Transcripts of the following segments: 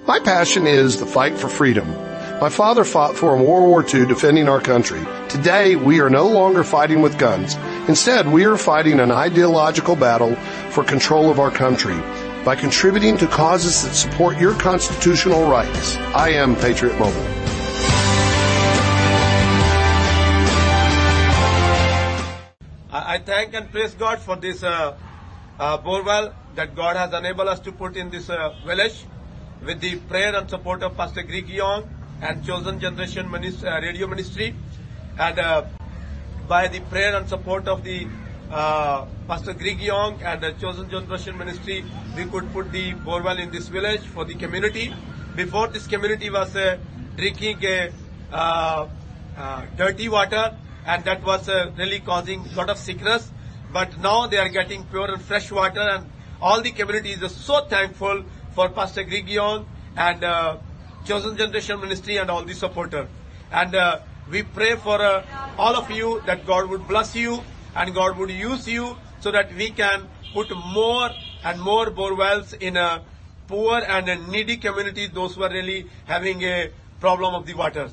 My passion is the fight for freedom. My father fought for in World War II defending our country. Today, we are no longer fighting with guns. Instead, we are fighting an ideological battle for control of our country by contributing to causes that support your constitutional rights. I am Patriot Mobile. I thank and praise God for this borewell that God has enabled us to put in this village with the prayer and support of Pastor Greg Young and Chosen Generation Radio Ministry, and by the prayer and support of the Pastor Greg Young and the Chosen Generation Ministry, we could put the borewell in this village for the community. Before, this community was drinking dirty water, and that was really causing a lot of sickness. But now they are getting pure and fresh water, and all the community is so thankful for Pastor Greg Young and Chosen Generation Ministry and all the supporters. And we pray for all of you that God would bless you and God would use you so that we can put more and more borewells in poor and needy communities, those who are really having a problem of the waters.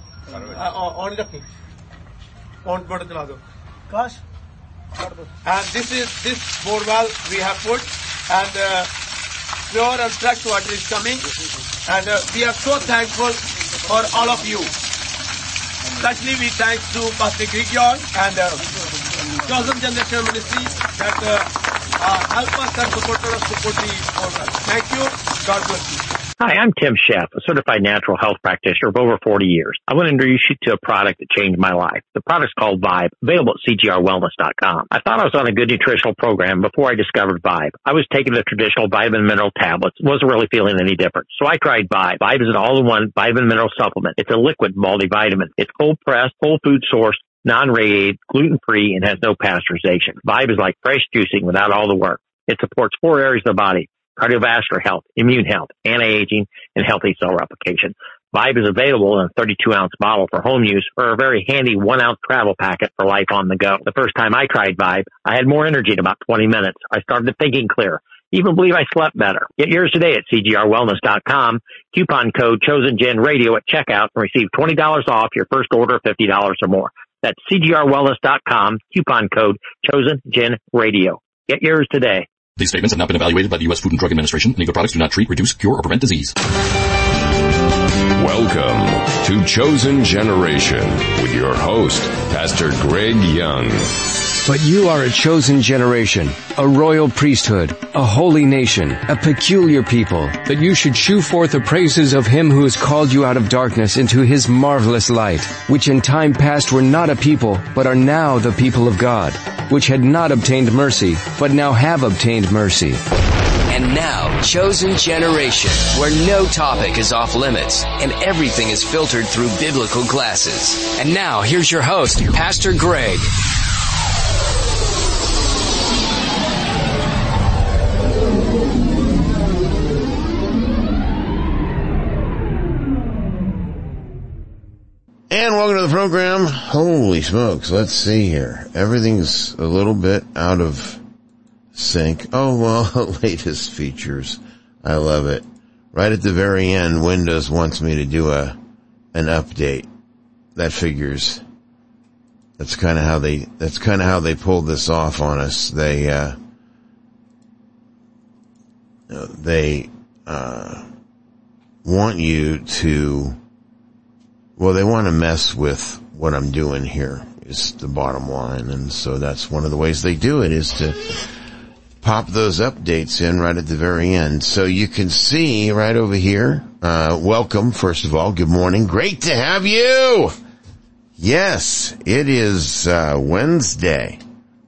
And this borewell we have put, and pure and fresh water is coming, and we are so thankful for all of you. Especially we thanks to Pastor Greg Young and Chosen Generation Ministry that help us and support us to put the borewell. Thank you. God bless you. Hi, I'm Tim Sheff, a certified natural health practitioner of over 40 years. I want to introduce you to a product that changed my life. The product's called Vibe, available at CGRWellness.com. I thought I was on a good nutritional program before I discovered Vibe. I was taking the traditional vitamin mineral tablets, wasn't really feeling any different. So I tried Vibe. Vibe is an all-in-one vitamin mineral supplement. It's a liquid multivitamin. It's cold-pressed, whole food sourced, non-radiated, gluten-free, and has no pasteurization. Vibe is like fresh juicing without all the work. It supports 4 areas of the body: cardiovascular health, immune health, anti-aging, and healthy cell replication. Vibe is available in a 32-ounce bottle for home use or a very handy 1-ounce travel packet for life on the go. The first time I tried Vibe, I had more energy in about 20 minutes. I started thinking clear. Even believe I slept better. Get yours today at CGRWellness.com. Coupon code ChosenGenRadio at checkout and receive $20 off your first order of $50 or more. That's CGRWellness.com. Coupon code ChosenGenRadio. Get yours today. These statements have not been evaluated by the U.S. Food and Drug Administration, and either products do not treat, reduce, cure, or prevent disease. Welcome to Chosen Generation with your host, Pastor Greg Young. But you are a chosen generation, a royal priesthood, a holy nation, a peculiar people, that you should shew forth the praises of him who has called you out of darkness into his marvelous light, which in time past were not a people, but are now the people of God, which had not obtained mercy, but now have obtained mercy. And now, Chosen Generation, where no topic is off limits and everything is filtered through biblical glasses. And now, here's your host, Pastor Greg. And welcome to the program. Holy smokes, let's see here. Everything's a little bit out of sync. Oh, well, latest features. I love it. Right at the very end, Windows wants me to do an update. That figures. That's kind of how they pulled this off on us. They want you to, well, they want to mess with what I'm doing here, is the bottom line. And so that's one of the ways they do it, is to pop those updates in right at the very end. So you can see right over here, welcome, first of all. Good morning. Great to have you. Yes, it is, Wednesday.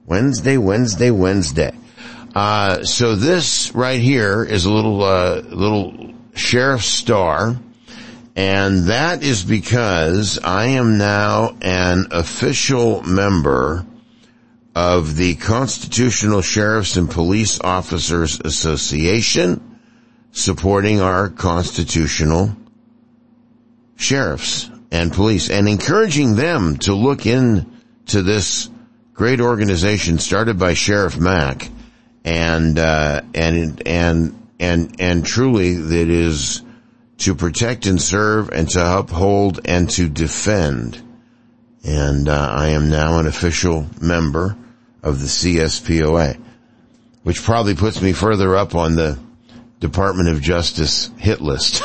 So this right here is a little sheriff star. And that is because I am now an official member of the Constitutional Sheriffs and Police Officers Association, supporting our constitutional sheriffs and police and encouraging them to look into this great organization started by Sheriff Mack, and truly that is to protect and serve and to uphold and to defend. And I am now an official member of the CSPOA, which probably puts me further up on the Department of Justice hit list.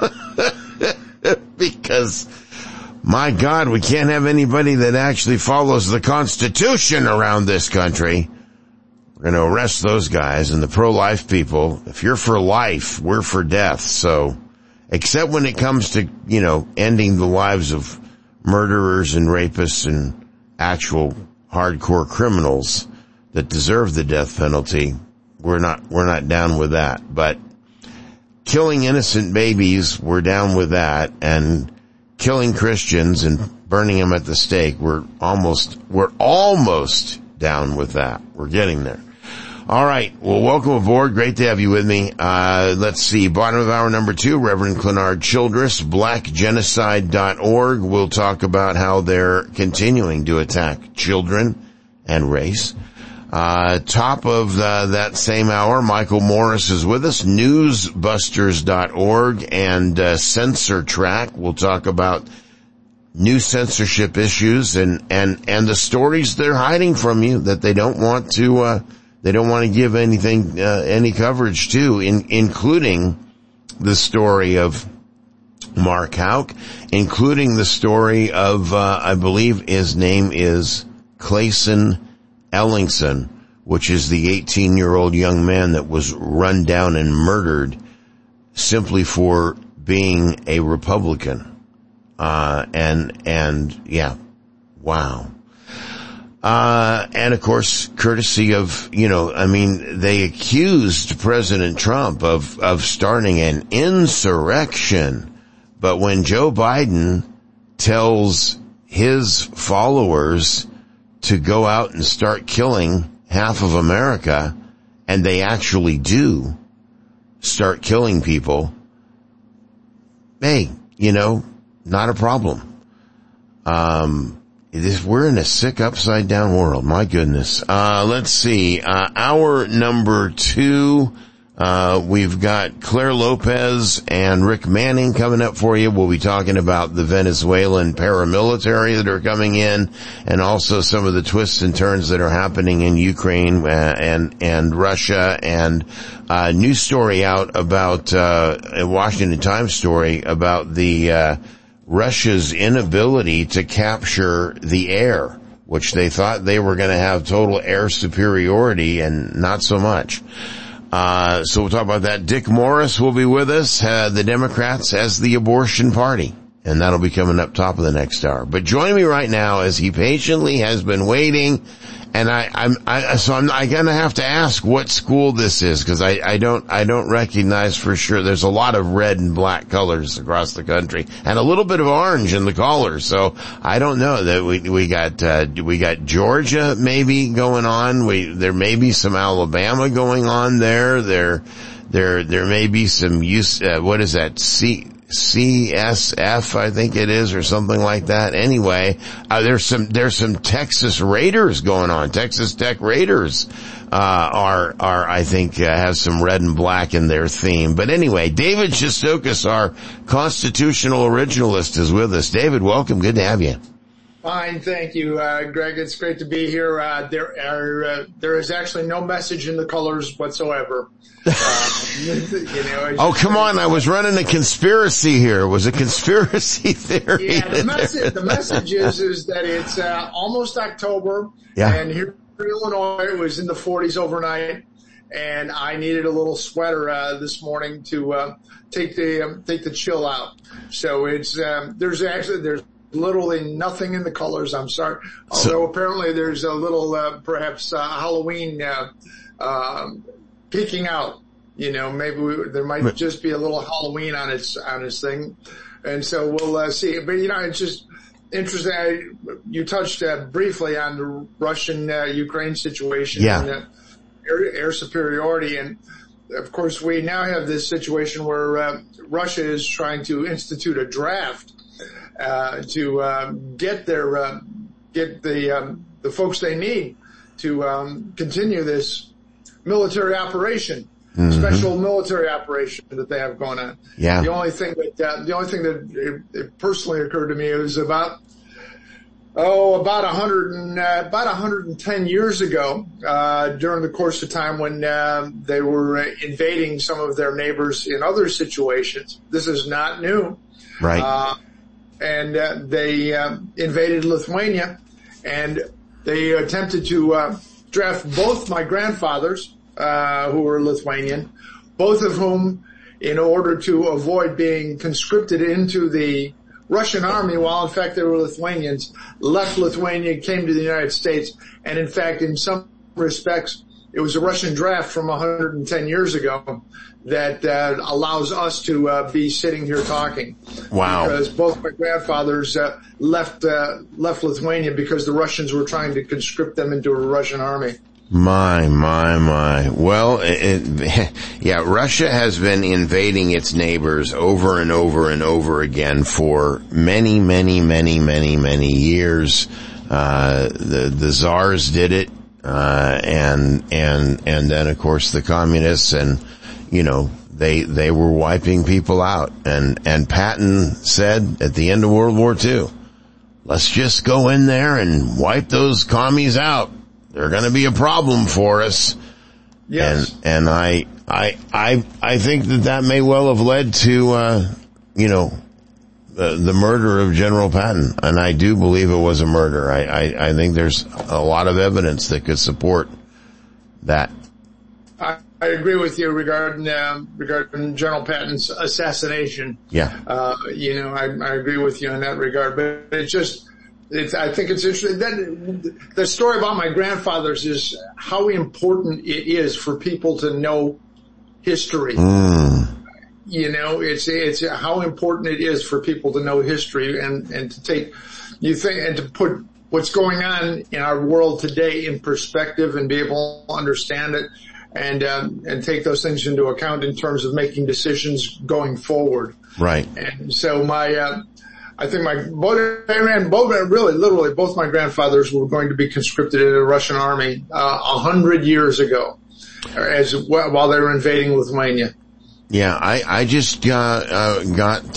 Because, my God, we can't have anybody that actually follows the Constitution around this country. We're going to arrest those guys. And the pro-life people, if you're for life, we're for death. So, except when it comes to, ending the lives of murderers and rapists and actual hardcore criminals that deserve the death penalty, we're not down with that. But killing innocent babies, we're down with that. And killing Christians and burning them at the stake, we're almost down with that. We're getting there. All right. Well, welcome aboard. Great to have you with me. Let's see. Bottom of hour number 2, Reverend Clenard Childress, blackgenocide.org. We'll talk about how they're continuing to attack children and race. Top of that same hour, Michael Morris is with us, newsbusters.org and Censor Track. We'll talk about new censorship issues and the stories they're hiding from you that they don't want to give anything any coverage to, including the story of Mark Houck, including the story of I believe his name is Clayson Ellingson, which is the 18-year-old young man that was run down and murdered simply for being a Republican. Yeah. Wow. And of course, courtesy of, they accused President Trump of starting an insurrection. But when Joe Biden tells his followers to go out and start killing half of America, and they actually do start killing people, hey, not a problem. We're in a sick upside down world. My goodness. Let's see. Hour number 2, we've got Claire Lopez and Rick Manning coming up for you. We'll be talking about the Venezuelan paramilitary that are coming in, and also some of the twists and turns that are happening in Ukraine, and Russia, and a new story out about, a Washington Times story about the, Russia's inability to capture the air, which they thought they were going to have total air superiority, and not so much. So we'll talk about that. Dick Morris will be with us, the Democrats as the abortion party, and that'll be coming up top of the next hour. But join me right now as he patiently has been waiting, and I'm gonna have to ask what school this is, because I don't recognize for sure. There's a lot of red and black colors across the country, and a little bit of orange in the collars. So I don't know that we got Georgia maybe going on. There may be some Alabama going on there. There may be some what is that? CSF, I think it is, or something like that. Anyway, there's some Texas Raiders going on. Texas Tech Raiders, I think, have some red and black in their theme. But anyway, David Shestokas, our constitutional originalist, is with us. David, welcome. Good to have you. Fine, thank you, Greg. It's great to be here. There is actually no message in the colors whatsoever. Oh, come on! I was running a conspiracy here. It was a conspiracy theory. Yeah, the message is that it's almost October, and here in Illinois it was in the 40s overnight, and I needed a little sweater this morning to take the chill out. So it's there's literally nothing in the colors. I'm sorry. Although apparently there's a little, perhaps, Halloween, peeking out. Maybe there might just be a little Halloween on its thing. And so we'll, see. But, it's just interesting. You touched, briefly on the Russian-Ukraine situation and air superiority. And of course, we now have this situation where, Russia is trying to institute a draft to get the folks they need to continue this military operation. special military operation that they have going on. Yeah. The only thing that it personally occurred to me was about 110 years ago, during the course of time when they were invading some of their neighbors in other situations. This is not new. Right. And they invaded Lithuania, and they attempted to draft both my grandfathers, who were Lithuanian, both of whom, in order to avoid being conscripted into the Russian army, while in fact they were Lithuanians, left Lithuania, came to the United States, and in fact, in some respects, it was a Russian draft from 110 years ago that allows us to be sitting here talking. Wow. Because both my grandfathers left Lithuania because the Russians were trying to conscript them into a Russian army. My. Well, yeah, Russia has been invading its neighbors over and over and over again for many years. The Tsars did it, and then of course the communists, and, you know, they were wiping people out. And Patton said at the end of World War II, let's just go in there and wipe those commies out. They're going to be a problem for us. Yes. And I think that may well have led to, the murder of General Patton. And I do believe it was a murder. I think there's a lot of evidence that could support that. I agree with you regarding General Patton's assassination. Yeah. I agree with you in that regard, but I think it's interesting. Then the story about my grandfathers is how important it is for people to know history. You know, it's how important it is for people to know history and to take, and to put what's going on in our world today in perspective and be able to understand it and take those things into account in terms of making decisions going forward. Right. And so I think both my grandfathers were going to be conscripted into the Russian army 100 years ago, while they were invading Lithuania. Yeah, I just got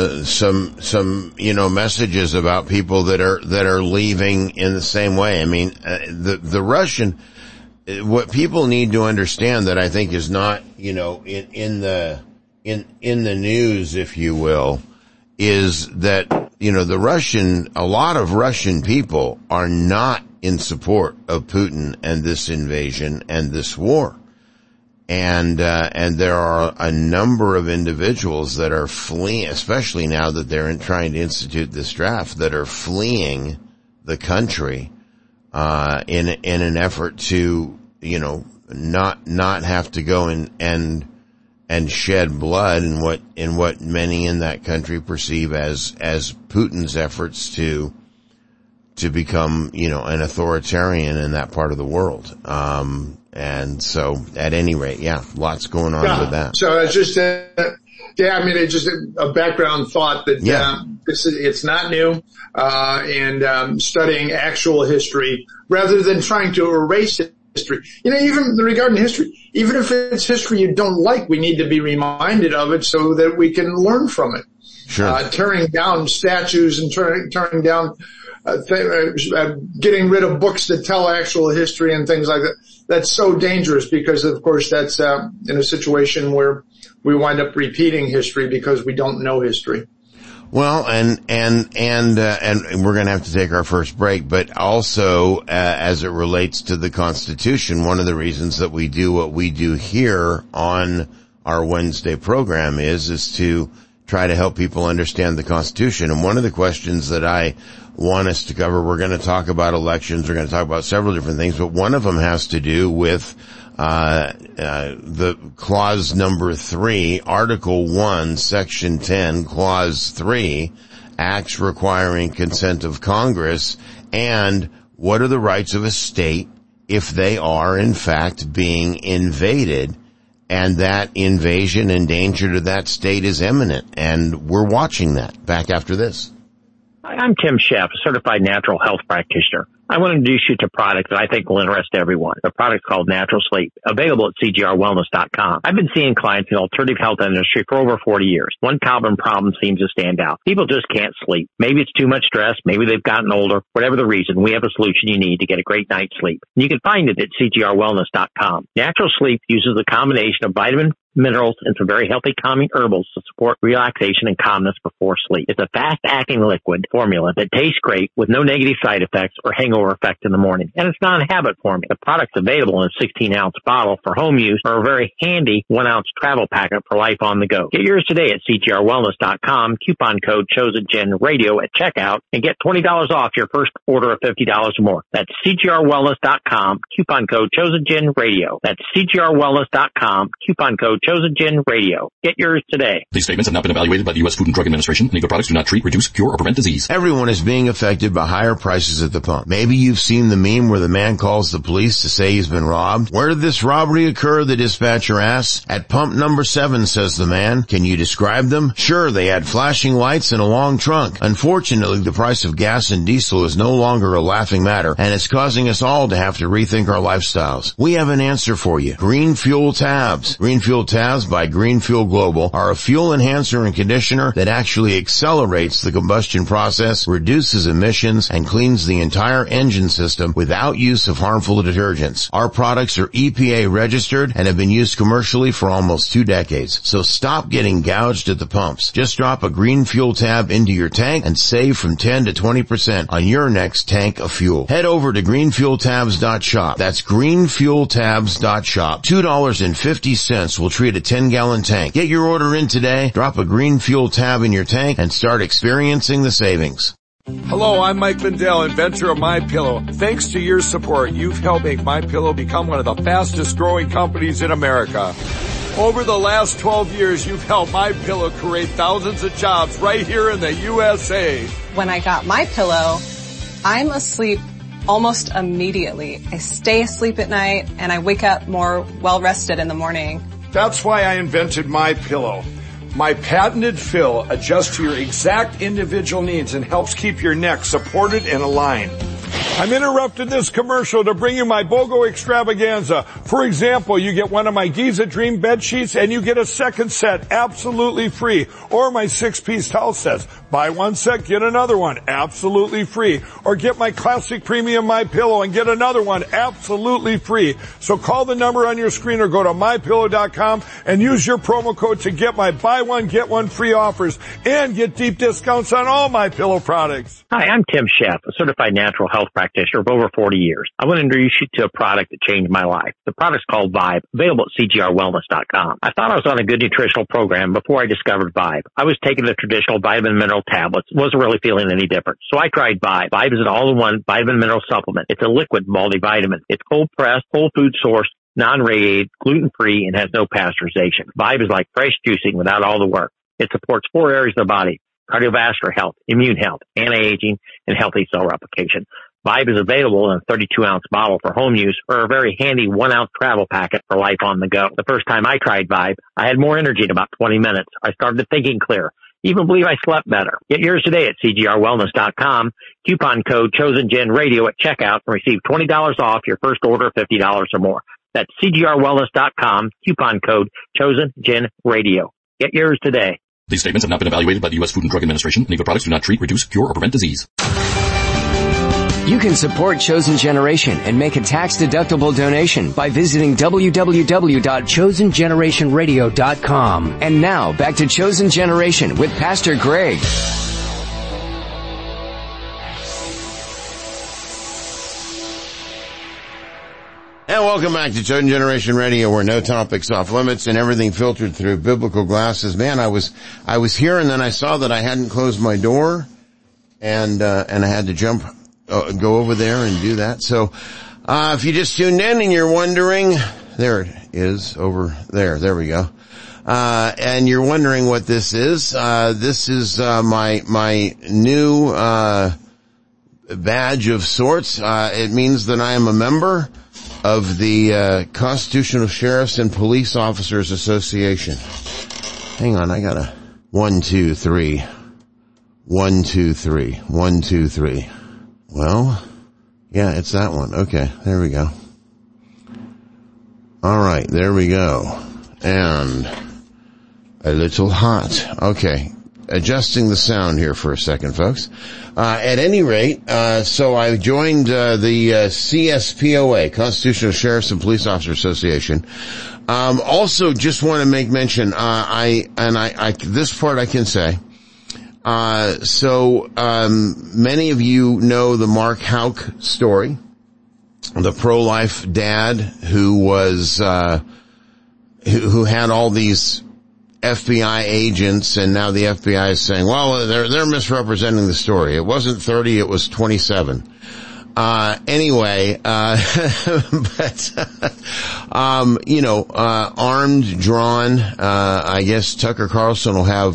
some messages about people that are leaving in the same way. I mean, the Russian, what people need to understand that I think is not, in the news, if you will, is that, a lot of Russian people are not in support of Putin and this invasion and this war. And there are a number of individuals that are fleeing, especially now that they're trying to institute this draft, that are fleeing the country, in an effort to, not have to go and shed blood in what many in that country perceive as Putin's efforts to become, an authoritarian in that part of the world. And so at any rate, lots going on with that. So it's just, it's just a background thought that, it's not new, and studying actual history rather than trying to erase history. Even regarding history, even if it's history you don't like, we need to be reminded of it so that we can learn from it. Sure. Tearing down statues and turning down, getting rid of books that tell actual history and things like that. That's so dangerous because, of course, that's in a situation where we wind up repeating history because we don't know history. Well, and we're going to have to take our first break, but also, as it relates to the Constitution, one of the reasons that we do what we do here on our Wednesday program is to try to help people understand the Constitution. And one of the questions that I want us to cover, we're going to talk about elections, we're going to talk about several different things, but one of them has to do with the clause number 3, Article 1, Section 10, Clause 3, acts requiring consent of Congress, and what are the rights of a state if they are, in fact, being invaded, and that invasion and danger to that state is imminent. And we're watching that. Back after this. Hi, I'm Tim Sheff, a certified natural health practitioner. I want to introduce you to a product that I think will interest everyone. The product's called Natural Sleep, available at CGRWellness.com. I've been seeing clients in the alternative health industry for over 40 years. One common problem seems to stand out. People just can't sleep. Maybe it's too much stress. Maybe they've gotten older. Whatever the reason, we have a solution you need to get a great night's sleep. And you can find it at CGRWellness.com. Natural Sleep uses a combination of vitamin, minerals, and some very healthy calming herbals to support relaxation and calmness before sleep. It's a fast-acting liquid formula that tastes great with no negative side effects or hangover effect in the morning. And it's non-habit forming. The product's available in a 16-ounce bottle for home use or a very handy 1-ounce travel packet for life on the go. Get yours today at CGRWellness.com. Coupon code ChosenGenRadio at checkout and get $20 off your first order of $50 or more. That's CGRWellness.com. Coupon code ChosenGenRadio. That's CGRWellness.com. Coupon code ChosenGenRadio. Get yours today. These statements have not been evaluated by the U.S. Food and Drug Administration. Legal products do not treat, reduce, cure, or prevent disease. Everyone is being affected by higher prices at the pump. Maybe you've seen the meme where the man calls the police to say he's been robbed. Where did this robbery occur? The dispatcher asks. At pump number 7, says the man. Can you describe them? Sure, they had flashing lights and a long trunk. Unfortunately, the price of gas and diesel is no longer a laughing matter, and it's causing us all to have to rethink our lifestyles. We have an answer for you. Green Fuel Tabs. Green Fuel Tabs by Green Fuel Global are a fuel enhancer and conditioner that actually accelerates the combustion process, reduces emissions, and cleans the entire engine system without use of harmful detergents. Our products are EPA registered and have been used commercially for almost 2 decades. So stop getting gouged at the pumps. Just drop a Green Fuel Tab into your tank and save from 10 to 20% on your next tank of fuel. Head over to greenfueltabs.shop. That's greenfueltabs.shop. $2.50 will treat a 10-gallon tank. Get your order in today, drop a Green Fuel Tab in your tank, and start experiencing the savings. Hello, I'm Mike Lindell, inventor of MyPillow. Thanks to your support, you've helped make MyPillow become one of the fastest growing companies in America. Over the last 12 years, you've helped MyPillow create thousands of jobs right here in the USA. When I got MyPillow, I'm asleep almost immediately. I stay asleep at night and I wake up more well-rested in the morning. That's why I invented MyPillow. My patented fill adjusts to your exact individual needs and helps keep your neck supported and aligned. I'm interrupting this commercial to bring you my BOGO extravaganza. For example, you get one of my Giza Dream bed sheets and you get a second set absolutely free. Or my 6-piece towel sets. Buy one set, get another one absolutely free. Or get my classic premium MyPillow and get another one absolutely free. So call the number on your screen or go to MyPillow.com and use your promo code to get my buy one, get one free offers and get deep discounts on all MyPillow products. Hi, I'm Tim Sheff, a certified natural health practitioner of over 40 years. I want to introduce you to a product that changed my life. The product's called Vibe, available at CGRWellness.com. I thought I was on a good nutritional program before I discovered Vibe. I was taking the traditional vitamin mineral tablets, wasn't really feeling any different. So I tried Vibe. Vibe is an all-in-one vitamin mineral supplement. It's a liquid multivitamin. It's cold-pressed, whole food sourced, non-radiated, gluten-free, and has no pasteurization. Vibe is like fresh juicing without all the work. It supports 4 areas of the body: cardiovascular health, immune health, anti-aging, and healthy cell replication. Vibe is available in a 32-ounce bottle for home use or a very handy 1-ounce travel packet for life on the go. The first time I tried Vibe, I had more energy in about 20 minutes. I started thinking clear. Even believe I slept better. Get yours today at CGRWellness.com. Coupon code ChosenGenRadio at checkout and receive $20 off your first order of $50 or more. That's CGRWellness.com. Coupon code ChosenGenRadio. Get yours today. These statements have not been evaluated by the U.S. Food and Drug Administration. Legal products do not treat, reduce, cure, or prevent disease. You can support Chosen Generation and make a tax-deductible donation by visiting www.chosengenerationradio.com. And now, back to Chosen Generation with Pastor Greg. And welcome back to Chosen Generation Radio, where no topic's off limits and everything filtered through biblical glasses. Man, I was here and then I saw that I hadn't closed my door and I had to go over there and do that. So, if you just tuned in and you're wondering, there it is over there. There we go. And you're wondering what this is. This is, my new, badge of sorts. It means that I am a member of the, Constitutional Sheriffs and Police Officers Association. Hang on, I gotta 1, 2, 3. 1, 2, 3. 1, 2, 3. Well, Yeah, it's that one. Okay, there we go. All right, there we go. And a little hot. Okay, adjusting the sound here for a second, folks. At any rate, so I joined the CSPOA, Constitutional Sheriffs and Police Officers Association. Also, just want to make mention, this part I can say. Many of you know the Mark Houck story, the pro-life dad who was, who had all these FBI agents, and now the FBI is saying, well, they're misrepresenting the story. It wasn't 30, it was 27. Anyway, armed, drawn, I guess Tucker Carlson will have,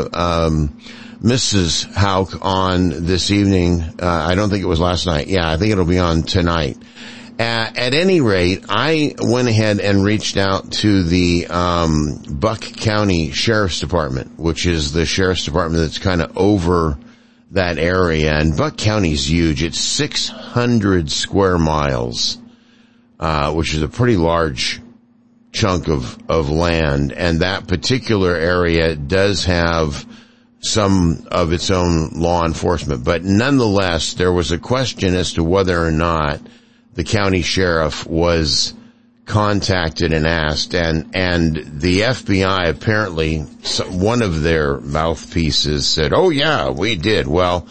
Mrs. Houck on this evening. I don't think it was last night. Yeah, I think it'll be on tonight. At any rate, I went ahead and reached out to the Buck County Sheriff's Department, which is the sheriff's department that's kind of over that area. And Buck County's huge. It's 600 square miles, which is a pretty large chunk of land. And that particular area does have some of its own law enforcement. But nonetheless, there was a question as to whether or not the county sheriff was contacted and asked, and the FBI apparently, one of their mouthpieces said, "Oh yeah, we did." Well,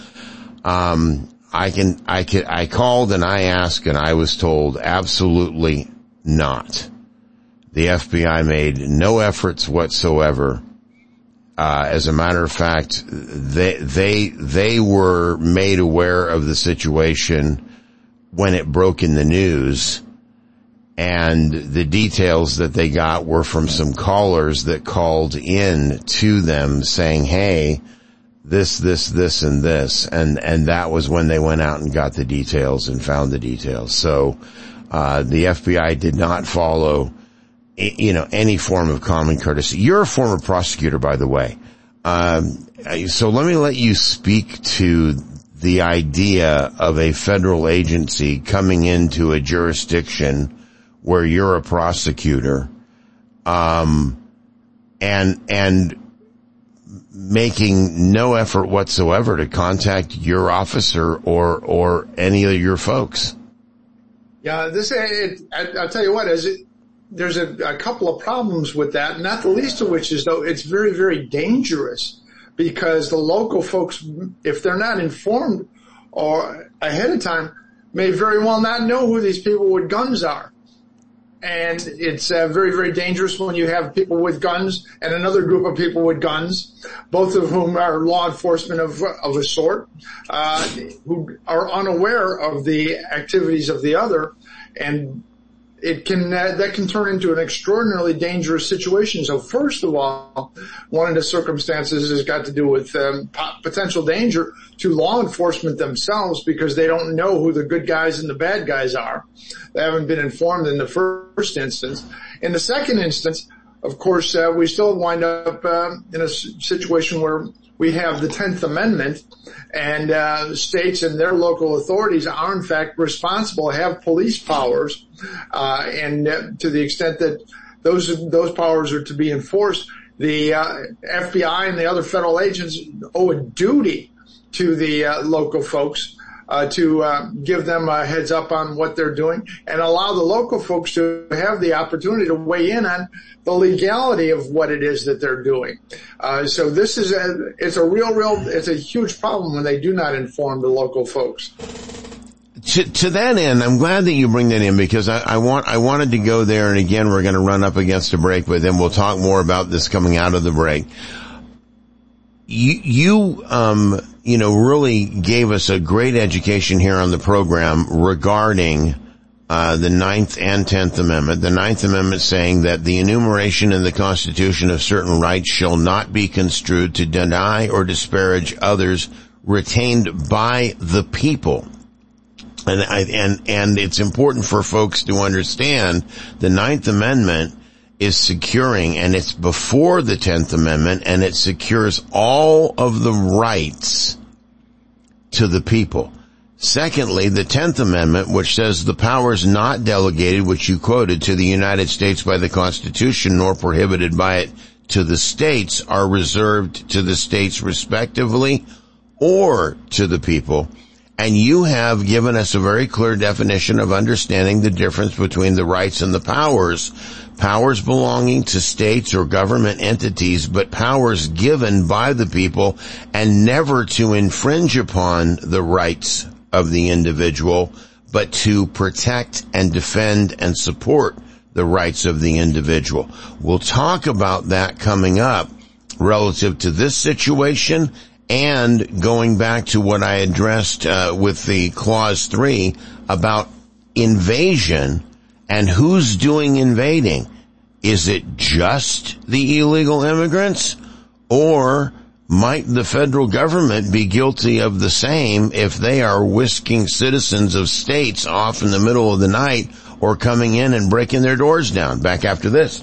I called and I asked, and I was told absolutely not. The FBI made no efforts whatsoever. As a matter of fact, they were made aware of the situation when it broke in the news, and the details that they got were from some callers that called in to them saying, hey, this, and this, and that was when they went out and got the details and found the details. So, the FBI did not follow, any form of common courtesy. You're a former prosecutor, by the way. So let me let you speak to the idea of a federal agency coming into a jurisdiction where you're a prosecutor, and making no effort whatsoever to contact your officer or any of your folks. Yeah, I'll tell you what, there's a couple of problems with that, not the least of which is, though, it's very, very dangerous. Because the local folks, if they're not informed or ahead of time, may very well not know who these people with guns are. And it's very, very dangerous when you have people with guns and another group of people with guns, both of whom are law enforcement of a sort, who are unaware of the activities of the other, and that can turn into an extraordinarily dangerous situation. So first of all, one of the circumstances has got to do with potential danger to law enforcement themselves, because they don't know who the good guys and the bad guys are. They haven't been informed in the first instance. In the second instance, of course, we still wind up in a situation where we have the 10th Amendment, and states and their local authorities are in fact responsible, have police powers, and to the extent that those powers are to be enforced, the FBI and the other federal agents owe a duty to the local folks to give them a heads up on what they're doing, and allow the local folks to have the opportunity to weigh in on the legality of what it is that they're doing. So this is it's a huge problem when they do not inform the local folks. To that end, I'm glad that you bring that in, because I wanted to go there, and again, we're going to run up against a break, but then we'll talk more about this coming out of the break. You really gave us a great education here on the program regarding the 9th and 10th Amendment. The 9th Amendment saying that the enumeration in the Constitution of certain rights shall not be construed to deny or disparage others retained by the people. And it's important for folks to understand the 9th Amendment is securing, and it's before the 10th Amendment, and it secures all of the rights to the people. Secondly, the 10th Amendment, which says the powers not delegated, which you quoted, to the United States by the Constitution, nor prohibited by it to the states, are reserved to the states respectively or to the people. And you have given us a very clear definition of understanding the difference between the rights and the powers. Powers belonging to states or government entities, but powers given by the people and never to infringe upon the rights of the individual, but to protect and defend and support the rights of the individual. We'll talk about that coming up relative to this situation and going back to what I addressed with the Clause 3 about invasion and who's doing invading. Is it just the illegal immigrants, or might the federal government be guilty of the same if they are whisking citizens of states off in the middle of the night or coming in and breaking their doors down? Back after this.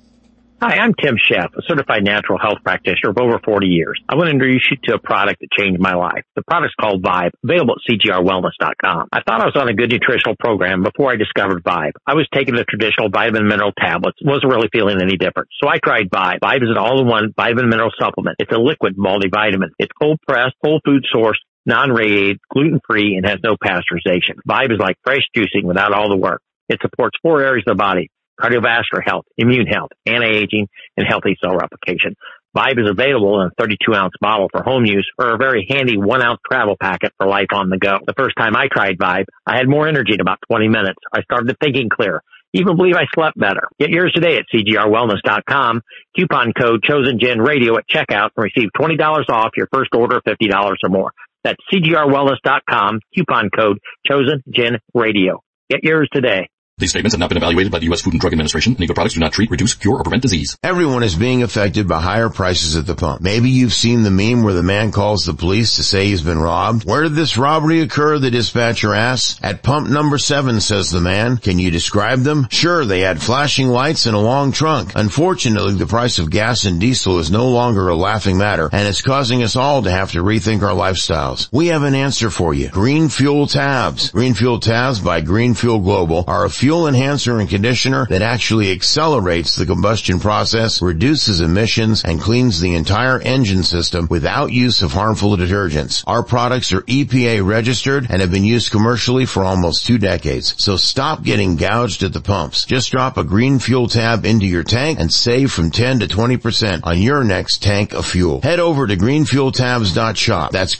Hi, I'm Tim Sheff, a certified natural health practitioner of over 40 years. I want to introduce you to a product that changed my life. The product's called Vibe, available at CGRWellness.com. I thought I was on a good nutritional program before I discovered Vibe. I was taking the traditional vitamin and mineral tablets, wasn't really feeling any different. So I tried Vibe. Vibe is an all-in-one vitamin and mineral supplement. It's a liquid multivitamin. It's cold-pressed, whole food sourced, non-radiated, gluten-free, and has no pasteurization. Vibe is like fresh juicing without all the work. It supports 4 areas of the body: cardiovascular health, immune health, anti-aging, and healthy cell replication. Vibe is available in a 32-ounce bottle for home use or a very handy 1-ounce travel packet for life on the go. The first time I tried Vibe, I had more energy in about 20 minutes. I started thinking clear. Even believe I slept better. Get yours today at CGRWellness.com. Coupon code ChosenGenRadio at checkout and receive $20 off your first order of $50 or more. That's CGRWellness.com. Coupon code ChosenGenRadio. Get yours today. These statements have not been evaluated by the U.S. Food and Drug Administration. Legal products do not treat, reduce, cure, or prevent disease. Everyone is being affected by higher prices at the pump. Maybe you've seen the meme where the man calls the police to say he's been robbed. Where did this robbery occur? The dispatcher asks. At pump number 7, says the man. Can you describe them? Sure, they had flashing lights and a long trunk. Unfortunately, the price of gas and diesel is no longer a laughing matter, and it's causing us all to have to rethink our lifestyles. We have an answer for you. Green Fuel Tabs. Green Fuel Tabs by Green Fuel Global are a fuel enhancer and conditioner that actually accelerates the combustion process, reduces emissions, and cleans the entire engine system without use of harmful detergents. Our products are EPA registered and have been used commercially for almost 2 decades. So stop getting gouged at the pumps. Just drop a Green Fuel Tab into your tank and save from 10 to 20% on your next tank of fuel. Head over to greenfueltabs.shop. That's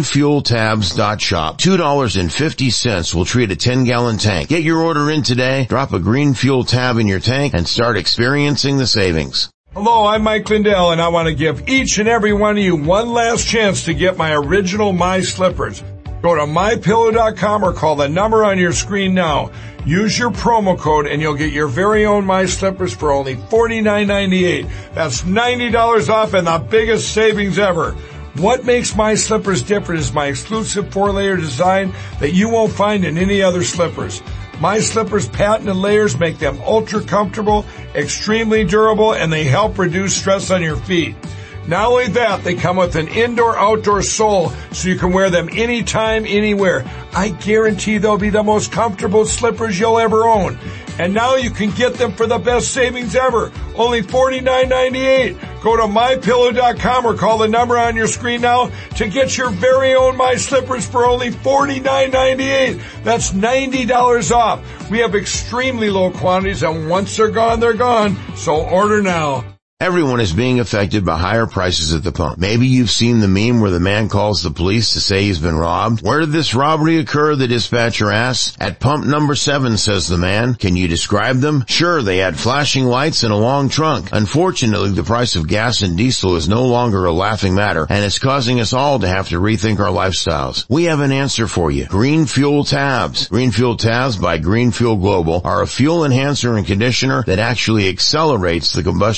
greenfueltabs.shop. $2.50 will treat a 10-gallon tank. Get your order in today. Drop a Green Fuel Tab in your tank and start experiencing the savings. Hello, I'm Mike Lindell, and I want to give each and every one of you one last chance to get my original My Slippers. Go to MyPillow.com or call the number on your screen now. Use your promo code and you'll get your very own My Slippers for only $49.98. That's $90 off and the biggest savings ever. What makes My Slippers different is my exclusive 4-layer design that you won't find in any other slippers. My Slippers' patented layers make them ultra comfortable, extremely durable, and they help reduce stress on your feet. Not only that, they come with an indoor-outdoor sole so you can wear them anytime, anywhere. I guarantee they'll be the most comfortable slippers you'll ever own. And now you can get them for the best savings ever, only $49.98. Go to MyPillow.com or call the number on your screen now to get your very own My Slippers for only $49.98. That's $90 off. We have extremely low quantities, and once they're gone. So order now. Everyone is being affected by higher prices at the pump. Maybe you've seen the meme where the man calls the police to say he's been robbed. Where did this robbery occur? The dispatcher asks. At pump number 7, says the man. Can you describe them? Sure, they had flashing lights and a long trunk. Unfortunately, the price of gas and diesel is no longer a laughing matter, and it's causing us all to have to rethink our lifestyles. We have an answer for you. Green Fuel Tabs. Green Fuel Tabs by Green Fuel Global are a fuel enhancer and conditioner that actually accelerates the combustion process,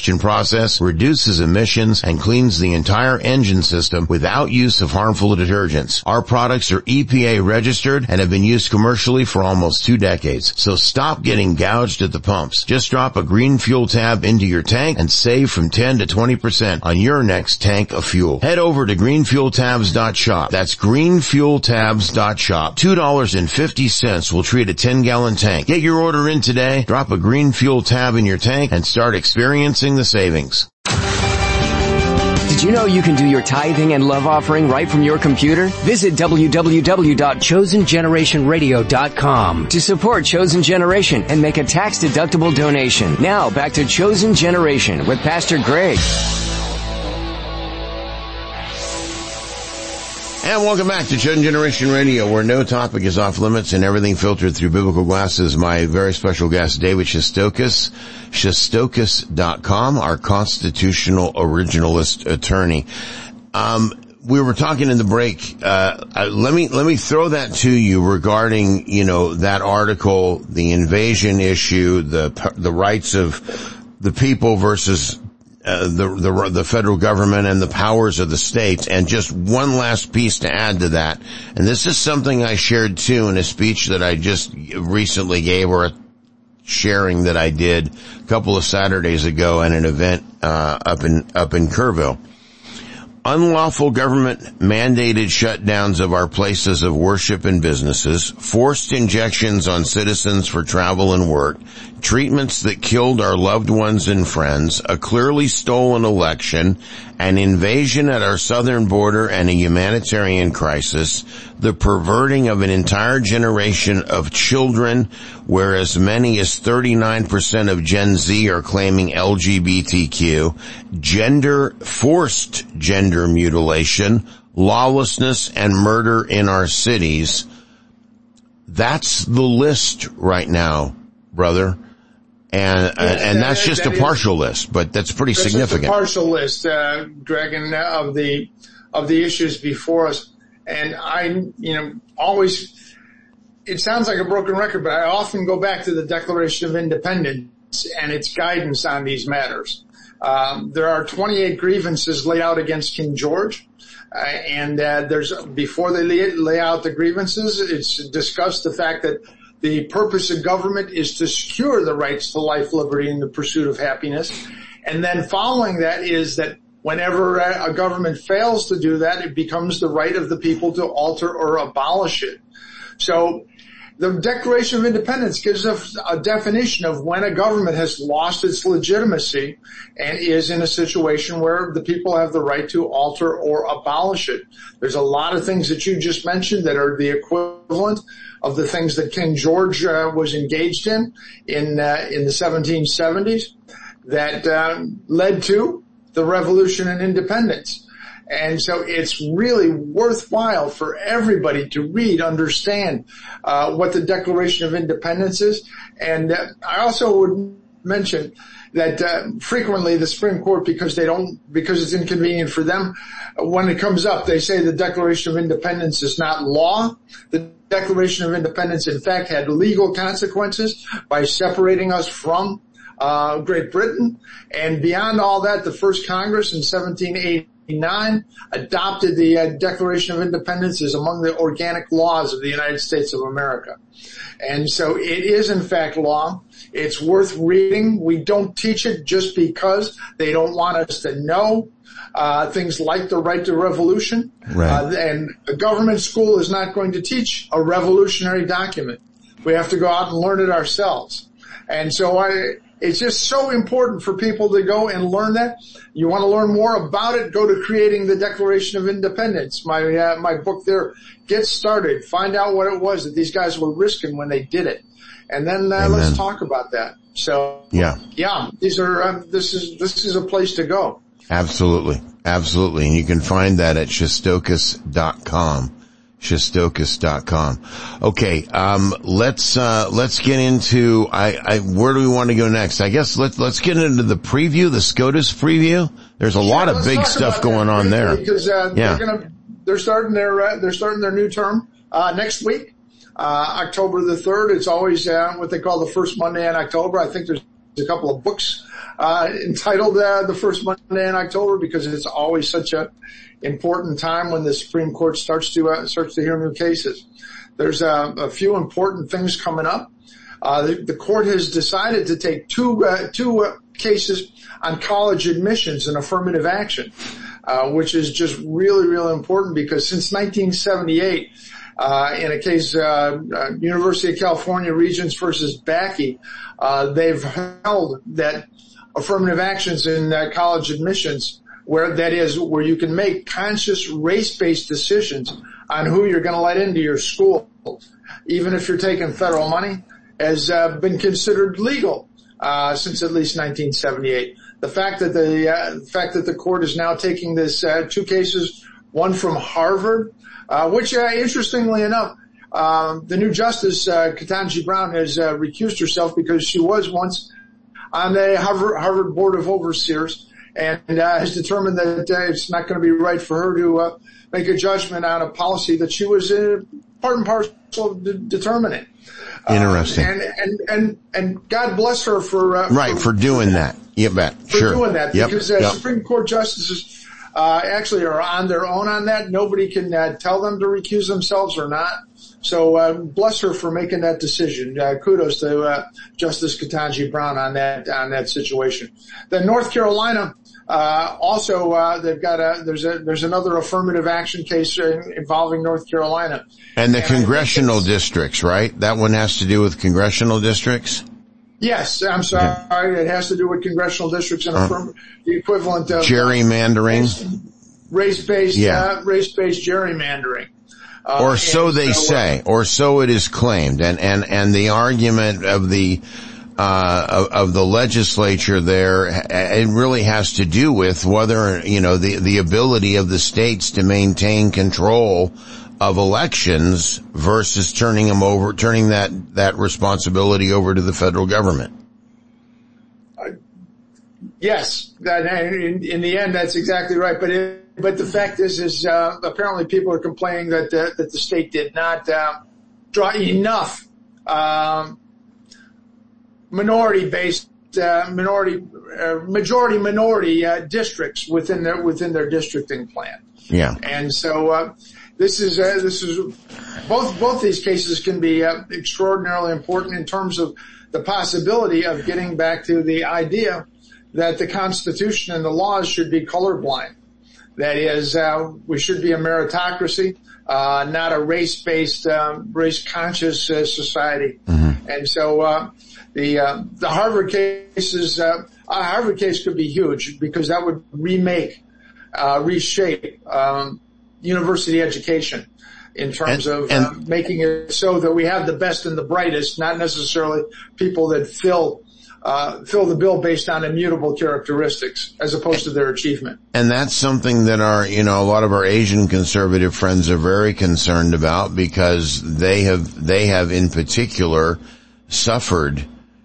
process, reduces emissions, and cleans the entire engine system without use of harmful detergents. Our products are EPA registered and have been used commercially for almost 2 decades. So stop getting gouged at the pumps. Just drop a Green Fuel tab into your tank and save from 10 to 20% on your next tank of fuel. Head over to greenfueltabs.shop. That's greenfueltabs.shop. $2.50 will treat a 10-gallon tank. Get your order in today, drop a Green Fuel tab in your tank, and start experiencing the savings. Did you know you can do your tithing and love offering right from your computer? Visit www.chosengenerationradio.com to support Chosen Generation and make a tax-deductible donation. Now, back to Chosen Generation with Pastor Greg. And welcome back to Chosen Generation Radio, where no topic is off limits and everything filtered through biblical glasses. My very special guest, David Shestokas, Shestokas.com, our constitutional originalist attorney. We were talking in the break, let me throw that to you regarding, that article, the invasion issue, the rights of the people versus the federal government and the powers of the states. And just one last piece to add to that. And this is something I shared too in a speech that I just recently gave, or a sharing that I did a couple of Saturdays ago at an event, up in Kerrville. Unlawful government mandated shutdowns of our places of worship and businesses, forced injections on citizens for travel and work, treatments that killed our loved ones and friends, a clearly stolen election, an invasion at our southern border and a humanitarian crisis, the perverting of an entire generation of children, where as many as 39% of Gen Z are claiming LGBTQ, forced gender mutilation, lawlessness, and murder in our cities. That's the list right now, brother. And that's just a partial list, but that's pretty significant. Just a partial list, Greg, and of the issues before us. And I, always, it sounds like a broken record, but I often go back to the Declaration of Independence and its guidance on these matters. There are 28 grievances laid out against King George. And before they lay out the grievances, it's discussed the fact that the purpose of government is to secure the rights to life, liberty, and the pursuit of happiness. And then following that is that whenever a government fails to do that, it becomes the right of the people to alter or abolish it. So the Declaration of Independence gives us a definition of when a government has lost its legitimacy and is in a situation where the people have the right to alter or abolish it. There's a lot of things that you just mentioned that are the equivalent of the things that King George was engaged in the 1770s that led to the Revolution and Independence. And so it's really worthwhile for everybody to read, understand what the Declaration of Independence is. And I also would mention that frequently the Supreme Court, because it's inconvenient for them, when it comes up, they say the Declaration of Independence is not law. The Declaration of Independence, in fact, had legal consequences by separating us from Great Britain. And beyond all that, the first Congress in 1789 adopted the Declaration of Independence as among the organic laws of the United States of America. And so it is, in fact, law. It's worth reading. We don't teach it just because they don't want us to know things like the right to revolution. Right. And a government school is not going to teach a revolutionary document. We have to go out and learn it ourselves. And so it's just so important for people to go and learn that. You want to learn more about it, go to Creating the Declaration of Independence. My book there, get started. Find out what it was that these guys were risking when they did it. And then let's talk about that. So yeah, this is a place to go. Absolutely. Absolutely. And you can find that at Shestokas.com. Shestokas.com. Okay. Let's get into, where do we want to go next? I guess let's get into the preview, the SCOTUS preview. There's a lot of big stuff going on there. Because, they're starting their new term, next week. October the 3rd. It's always what they call the first Monday in October. I think there's a couple of books entitled the first Monday in October because it's always such a important time when the Supreme Court starts to hear new cases. There's a few important things coming up. The court has decided to take two cases on college admissions and affirmative action, which is just really, really important because since 1978, in a case, University of California Regents versus Bakke, they've held that affirmative actions in college admissions, where you can make conscious race-based decisions on who you're going to let into your school, even if you're taking federal money, has been considered legal since at least 1978. The fact that the court is now taking this two cases, one from Harvard, which interestingly enough, the new Justice Ketanji Brown has recused herself because she was once on the Harvard Board of Overseers and has determined that it's not going to be right for her to make a judgment on a policy that she was part and parcel of determining. Interesting. And God bless her for doing that. You bet. For doing that, because Supreme Court justices actually are on their own on that. Nobody can tell them to recuse themselves or not. So bless her for making that decision. Kudos to Justice Ketanji Brown on that situation. Then North Carolina also they've got there's another affirmative action case involving North Carolina. And the congressional districts, right? That one has to do with congressional districts? Yes, I'm sorry. Yeah. It has to do with congressional districts and the equivalent of gerrymandering, race-based gerrymandering. Or so they say, or so it is claimed. And the argument of the legislature there, it really has to do with whether, the ability of the states to maintain control of elections versus turning that responsibility over to the federal government. Yes, in the end, that's exactly right. But the fact is apparently people are complaining that the state did not draw enough majority minority districts within their districting plan. Yeah. And so this is both these cases can be extraordinarily important in terms of the possibility of getting back to the idea that the Constitution and the laws should be colorblind. That is, we should be a meritocracy, not a race-based, race-conscious society. Mm-hmm. And so the Harvard case Harvard case could be huge because that would reshape university education in terms of making it so that we have the best and the brightest, not necessarily people that fill the bill based on immutable characteristics as opposed to their achievement. And that's something that a lot of our Asian conservative friends are very concerned about because they have in particular suffered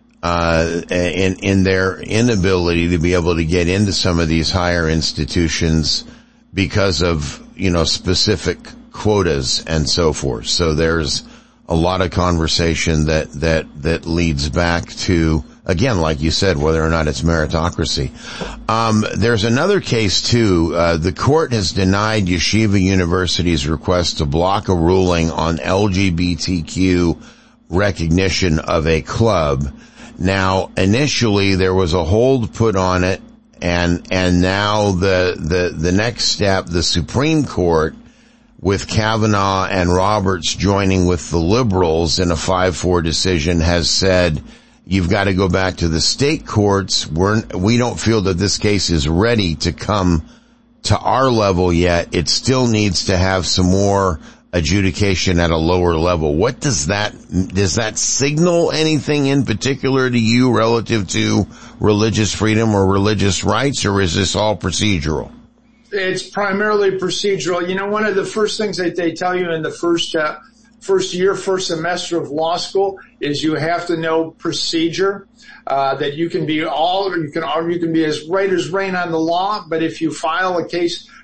in their inability to be able to get into some of these higher institutions because of, specific quotas and so forth. So there's a lot of conversation that leads back to, again, like you said, whether or not it's meritocracy. There's another case too. The court has denied Yeshiva University's request to block a ruling on LGBTQ recognition of a club. Now, initially there was a hold put on it, and now the next step, the Supreme Court, with Kavanaugh and Roberts joining with the liberals in a 5-4 decision, has said you've got to go back to the state courts. We don't feel that this case is ready to come to our level yet. It still needs to have some more adjudication at a lower level. What does that signal anything in particular to you relative to religious freedom or religious rights, or is this all procedural? It's primarily procedural. One of the first things that they tell you in the first semester of law school is you have to know procedure, that you can be as right as rain on the law, but if you file a case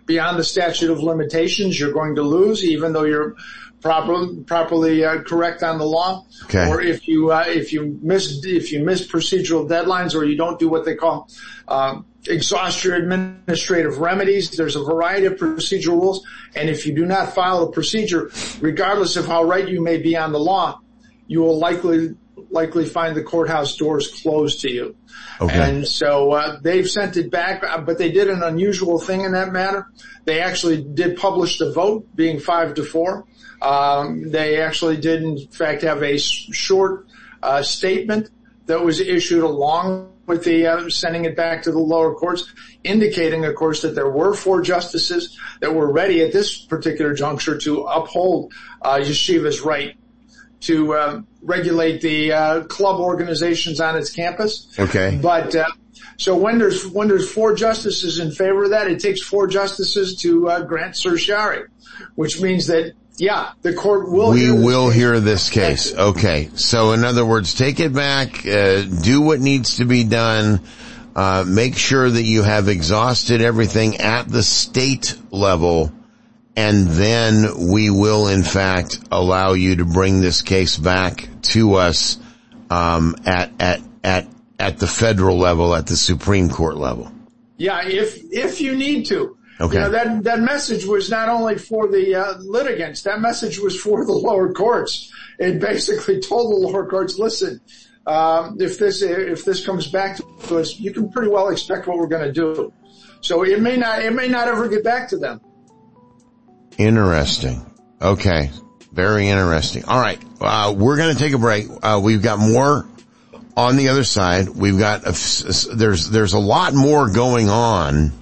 beyond the statute of limitations, you're going to lose, even though you're properly correct on the law. Okay. Or if you miss procedural deadlines, or you don't do what they call exhaust your administrative remedies. There's a variety of procedural rules, and if you do not file a procedure, regardless of how right you may be on the law, you will likely find the courthouse doors closed to you. Okay. And so they've sent it back, but they did an unusual thing in that matter. They actually did publish the vote, being 5-4. They actually did, in fact, have a short statement that was issued along with the sending it back to the lower courts, indicating, of course, that there were 4 justices that were ready at this particular juncture to uphold yeshiva's right to regulate the club organizations on its campus. Okay. But so when there's 4 justices in favor of that, it takes 4 justices to grant certiorari, which means that the court will. We will hear this case. Okay. So in other words, take it back, do what needs to be done, make sure that you have exhausted everything at the state level, and then we will in fact allow you to bring this case back to us, at the federal level, at the Supreme Court level. Yeah, if you need to. Okay. You know, that message was not only for the litigants, that message was for the lower courts. It basically told the lower courts, listen, if this comes back to us, you can pretty well expect what we're going to do. So it may not ever get back to them. Interesting. Okay. Very interesting. All right. We're going to take a break. We've got more on the other side. We've got, there's a lot more going on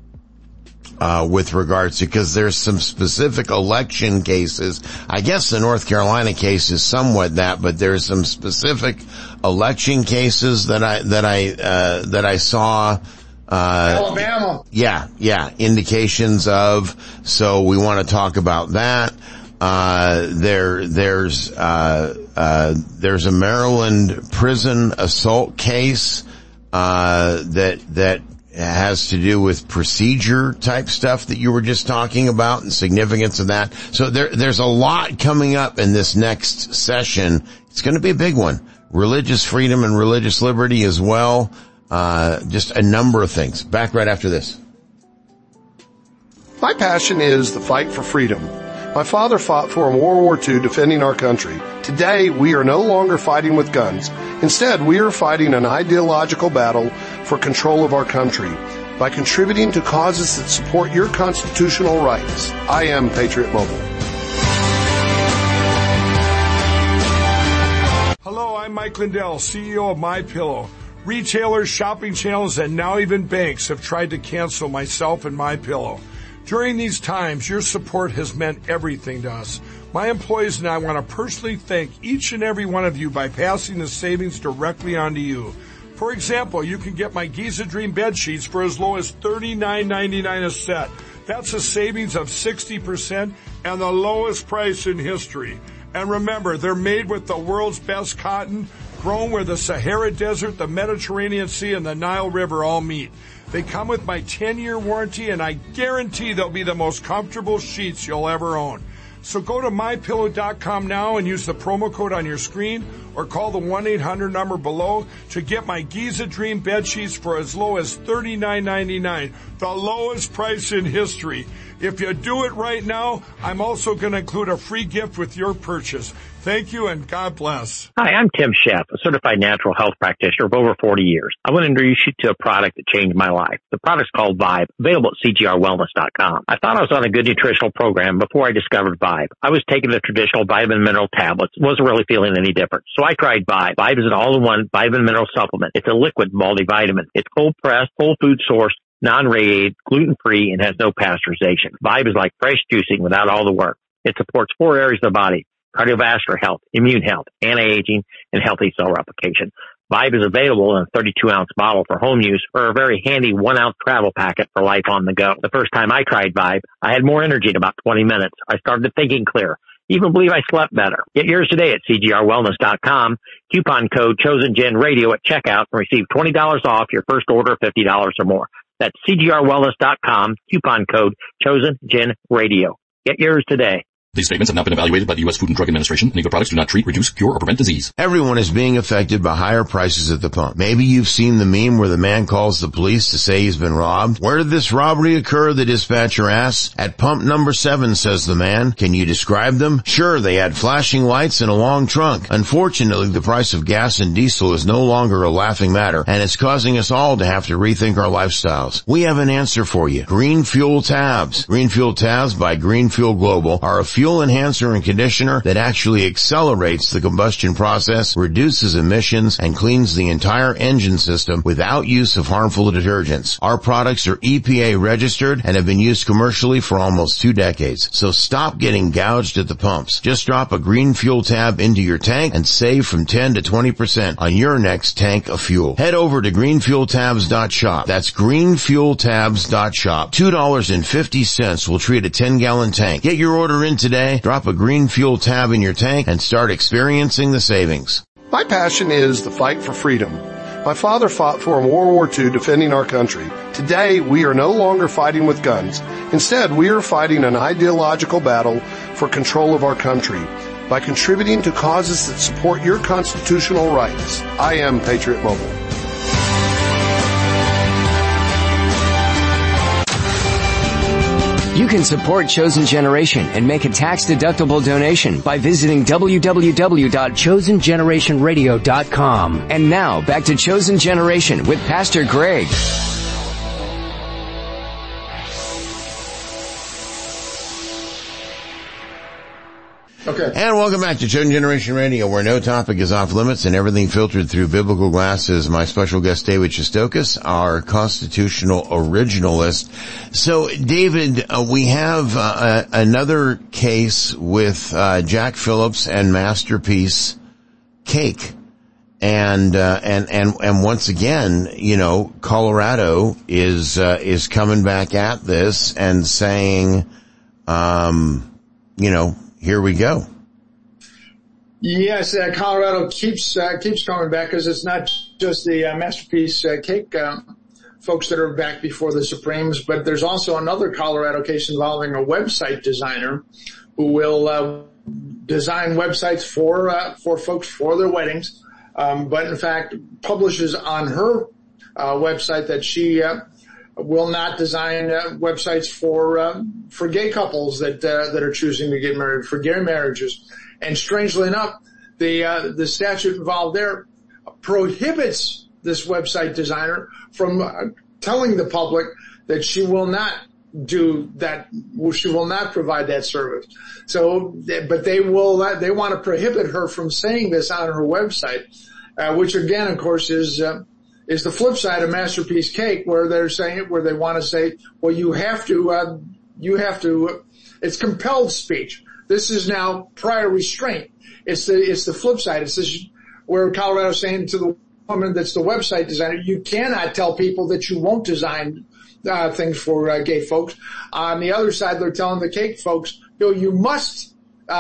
with regards to, because there's some specific election cases. I guess the North Carolina case is somewhat that, but there's some specific election cases that I saw. Alabama. Yeah, indications of. So we want to talk about that. There's a Maryland prison assault case, that has to do with procedure type stuff that you were just talking about and significance of that. So there's a lot coming up in this next session. It's going to be a big one. Religious freedom and religious liberty as well. Just a number of things. Back right after this. My passion is the fight for freedom. My father fought for in World War II defending our country. Today, we are no longer fighting with guns. Instead, we are fighting an ideological battle for control of our country by contributing to causes that support your constitutional rights. I am Patriot Mobile. Hello, I'm Mike Lindell, CEO of MyPillow. Retailers, shopping channels, and now even banks have tried to cancel myself and MyPillow. During these times, your support has meant everything to us. My employees and I want to personally thank each and every one of you by passing the savings directly on to you. For example, you can get my Giza Dream bed sheets for as low as $39.99 a set. That's a savings of 60% and the lowest price in history. And remember, they're made with the world's best cotton, grown where the Sahara Desert, the Mediterranean Sea, and the Nile River all meet. They come with my 10-year warranty, and I guarantee they'll be the most comfortable sheets you'll ever own. So go to MyPillow.com now and use the promo code on your screen or call the 1-800 number below to get my Giza Dream bed sheets for as low as $39.99, the lowest price in history. If you do it right now, I'm also going to include a free gift with your purchase. Thank you and God bless. Hi, I'm Tim Sheff, a certified natural health practitioner of over 40 years. I want to introduce you to a product that changed my life. The product's called Vibe, available at CGRWellness.com. I thought I was on a good nutritional program before I discovered Vibe. I was taking the traditional vitamin mineral tablets, wasn't really feeling any different. So I tried Vibe. Vibe is an all-in-one vitamin mineral supplement. It's a liquid multivitamin. It's cold-pressed, whole food sourced, non-radiated, gluten-free, and has no pasteurization. Vibe is like fresh juicing without all the work. It supports 4 areas of the body: cardiovascular health, immune health, anti-aging, and healthy cell replication. Vibe is available in a 32-ounce bottle for home use or a very handy 1-ounce travel packet for life on the go. The first time I tried Vibe, I had more energy in about 20 minutes. I started thinking clear. Even believe I slept better. Get yours today at CGRWellness.com. Coupon code ChosenGenRadio at checkout and receive $20 off your first order of $50 or more. That's CGRWellness.com, coupon code ChosenGenRadio. Get yours today. These statements have not been evaluated by the U.S. Food and Drug Administration. Any of the products do not treat, reduce, cure, or prevent disease. Everyone is being affected by higher prices at the pump. Maybe you've seen the meme where the man calls the police to say he's been robbed. Where did this robbery occur? The dispatcher asks. At pump number 7, says the man. Can you describe them? Sure, they had flashing lights and a long trunk. Unfortunately, the price of gas and diesel is no longer a laughing matter, and it's causing us all to have to rethink our lifestyles. We have an answer for you. Green Fuel Tabs. Green Fuel Tabs by Green Fuel Global are a fuel enhancer and conditioner that actually accelerates the combustion process, reduces emissions, and cleans the entire engine system without use of harmful detergents. Our products are EPA registered and have been used commercially for almost 2 decades. So stop getting gouged at the pumps. Just drop a Green Fuel Tab into your tank and save from 10 to 20% on your next tank of fuel. Head over to greenfueltabs.shop. That's greenfueltabs.shop. $2.50 will treat a 10-gallon tank. Get your order in today. Drop a Green Fuel Tab in your tank and start experiencing the savings. My passion is the fight for freedom. My father fought for in World War II defending our country. Today, we are no longer fighting with guns. Instead, we are fighting an ideological battle for control of our country by contributing to causes that support your constitutional rights. I am Patriot Mobile. You can support Chosen Generation and make a tax-deductible donation by visiting www.chosengenerationradio.com. And now, back to Chosen Generation with Pastor Greg. Okay. And welcome back to Chosen Generation Radio, where no topic is off limits and everything filtered through biblical glasses. My special guest, David Shestokas, our constitutional originalist. So, David, we have another case with Jack Phillips and Masterpiece Cake. And once again, you know, Colorado is coming back at this and saying, you know, here we go. Yes, Colorado keeps coming back because it's not just the Masterpiece Cake folks that are back before the Supremes, but there's also another Colorado case involving a website designer who will design websites for folks for their weddings, but in fact publishes on her website that she will not design websites for gay couples that are choosing to get married, for gay marriages. And strangely enough, the statute involved there prohibits this website designer from telling the public that she will not do that, she will not provide that service. So, but they want to prohibit her from saying this on her website, which again, of course, is the flip side of Masterpiece Cake, where they want to say, well, you have to, it's compelled speech. This is now prior restraint. It's the flip side. It's this, where Colorado's saying to the woman that's the website designer, you cannot tell people that you won't design, things for, gay folks. On the other side, they're telling the cake folks, you must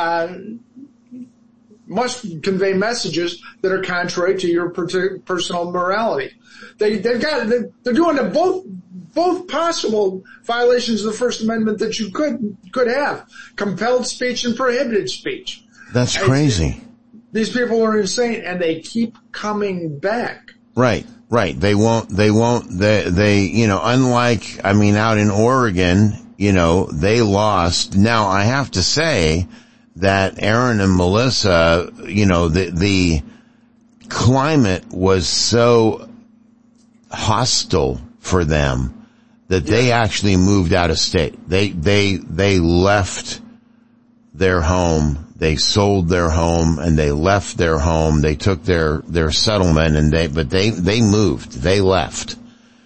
convey messages that are contrary to your personal morality. They're doing both possible violations of the First Amendment that you could have. Compelled speech and prohibited speech. That's crazy. These people are insane and they keep coming back. Right. They won't, you know, unlike, I mean, out in Oregon, you know, they lost. Now I have to say that Aaron and Melissa, you know, the climate was so hostile for them that they actually moved out of state. They left their home. They sold their home and they left their home. They took their settlement and they moved. They left.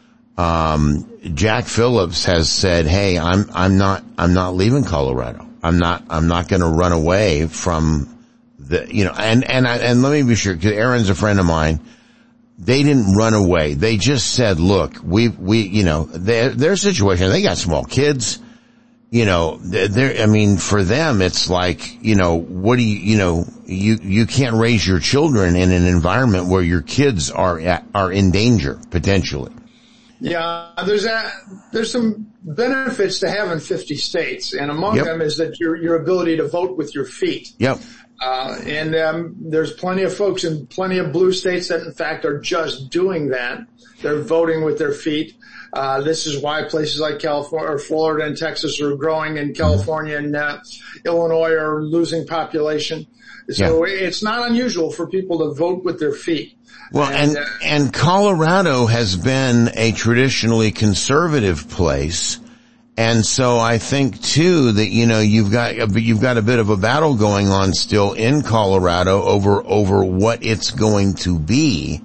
Jack Phillips has said, hey, I'm not leaving Colorado. I'm not going to run away from the, you know, and let me be sure, because Aaron's a friend of mine. They didn't run away. They just said, look, we, you know, their situation, they got small kids, you know, I mean, for them, it's like, you know, what do you can't raise your children in an environment where your kids are in danger, potentially. Yeah, there's some benefits to having 50 states, and among them is that your ability to vote with your feet. Yep. There's plenty of folks in plenty of blue states that in fact are just doing that. They're voting with their feet. This is why places like California or Florida and Texas are growing, and California and Illinois are losing population. So it's not unusual for people to vote with their feet. Well, and Colorado has been a traditionally conservative place. And so I think too that, you've got a bit of a battle going on still in Colorado over what it's going to be.